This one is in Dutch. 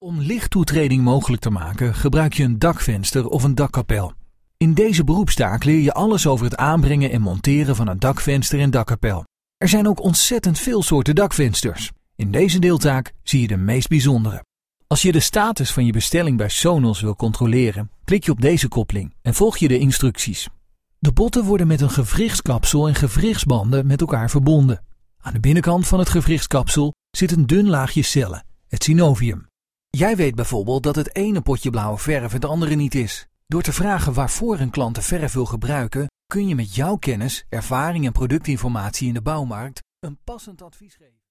Om lichttoetreding mogelijk te maken gebruik je een dakvenster of een dakkapel. In deze beroepstaak leer je alles over het aanbrengen en monteren van een dakvenster en dakkapel. Er zijn ook ontzettend veel soorten dakvensters. In deze deeltaak zie je de meest bijzondere. Als je de status van je bestelling bij Sonos wil controleren, klik je op deze koppeling en volg je de instructies. De botten worden met een gewrichtskapsel en gewrichtsbanden met elkaar verbonden. Aan de binnenkant van het gewrichtskapsel zit een dun laagje cellen, het synovium. Jij weet bijvoorbeeld dat het ene potje blauwe verf het andere niet is. Door te vragen waarvoor een klant de verf wil gebruiken, kun je met jouw kennis, ervaring en productinformatie in de bouwmarkt een passend advies geven.